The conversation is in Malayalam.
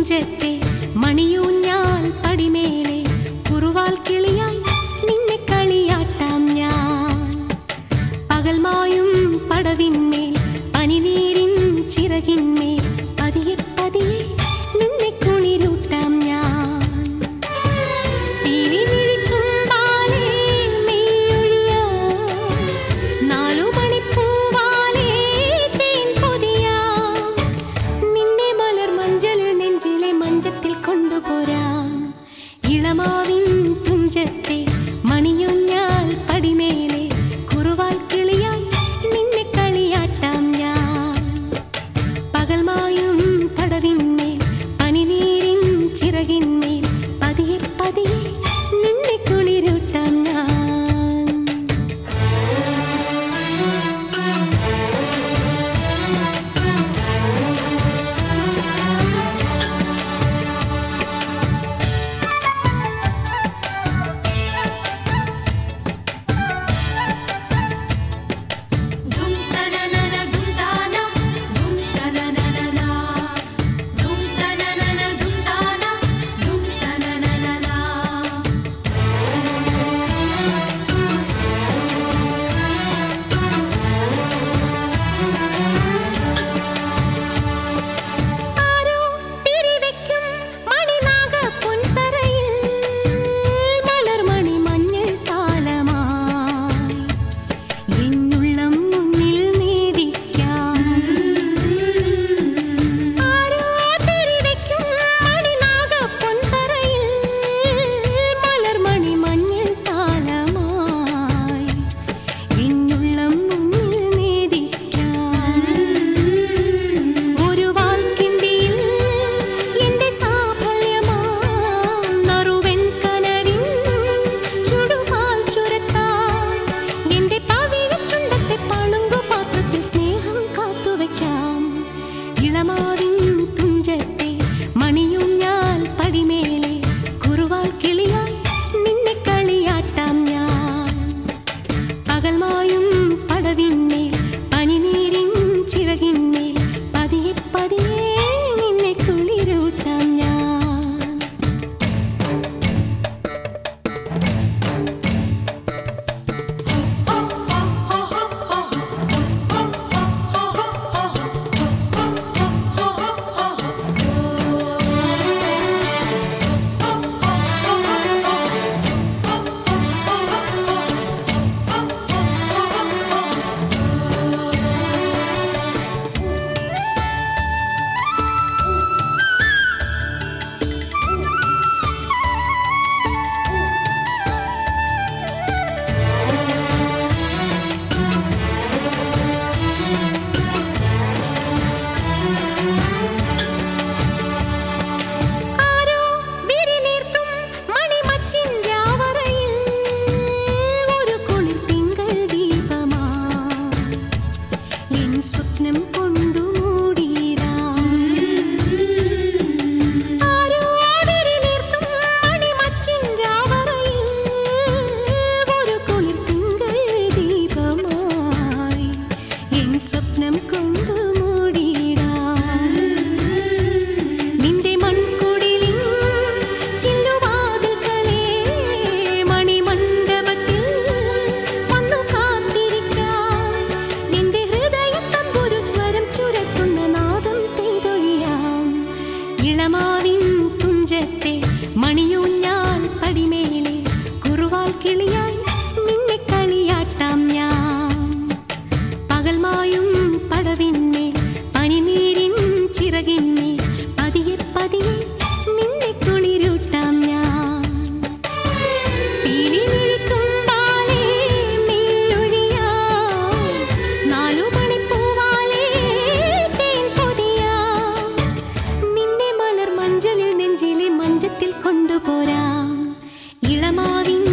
തുഞ്ചത്തെ മണിയൂഞ്ഞാൽ പടിമേലെ കുറുവാൽ കിളിയായി നിന്നെ കളിയാട്ടാം ഞാൻ. പകൽമായും പടവിന്മേൽ പനിനീരിൻ ചിറകിന്മേൽ പതിയെ പതിയെ നിന്നെ കുളിരൂട്ടാം ഞാൻ. പീലിമിഴിത്തുമ്പാലേ മെയ്യൊഴിയാം, നാലുമണിപ്പൂവാലേ തേൻ പൊതിയാം. നിന്നെ മലർ മഞ്ചലിൽ നെഞ്ചിലെ മഞ്ചത്തിൽ കൊണ്ടുപോരാം. ഇളമാവിൻ തുഞ്ചത്തെ മണിയൂഞ്ഞാൽ പടിമേലെ കുറുവാൽ കിളിയായി നിന്നെ കളിയാട്ടാം ഞാൻ. പകൽമായും പടവിന്മേൽ പനിനീരിൻ ചിറകിന്മേൽ പതിയെ പതിയെ നിന്നെ കുളിരൂട്ടാം ഞാൻ. ഇളമാവിൻ തുഞ്ചത്തെ മണിയൂഞ്ഞാൽ പടിമേലെ കുറുവാൽ കിളിയായി നിന്നെ കളിയാട്ടാം ഞാൻ. പകൽമായും പടവിന്മേൽ പനിനീരിൻ ചിറകിന്മേൽ പതിയെ പതിയെ നിന്നെ കുളിരൂട്ടാം ഞാൻ. സ്വപ്നം കൊണ്ടു മൂടിയിടാം. ആരോ വിരലീർത്തും മണിമച്ചിൻ രാവറയിൽ ഒരു കുളിർ തിങ്കൾ ദീപമായി എൻ സ്വപ്നം കൊണ്ടു മൂടിയിടാം. നിന്റെ മൺകുടിലിൻ ചില്ലുവാതിൽക്കലേ മണിമണ്ഡപത്തിൽ വന്നു കാത്തിരിക്കാം. എന്റെ ഇളമാവിൻ തുഞ്ചത്തെ മണിയൂഞ്ഞാൽ പടിമേലെ കുറുവാൽ കിളിയായി നിന്നെ കളിയാട്ടാം ഞാൻ. പകൽമായും പടവിന്മേൽ പനിനീരിൻ ചിറകിന്മേൽ പതിയെ പതിയെ നിന്നെ കുളിരൂട്ടാം ഞാൻ. പീലിമിഴിത്തുമ്പാലേ മെയ്യൊഴിയാം, നാലുമണിപ്പൂവാലേ തേൻ പൊതിയാം. മഞ്ചലിൽ നെഞ്ചിലെ മഞ്ചത്തിൽ കൊണ്ടുപോരാം. ഇളമാവിൻ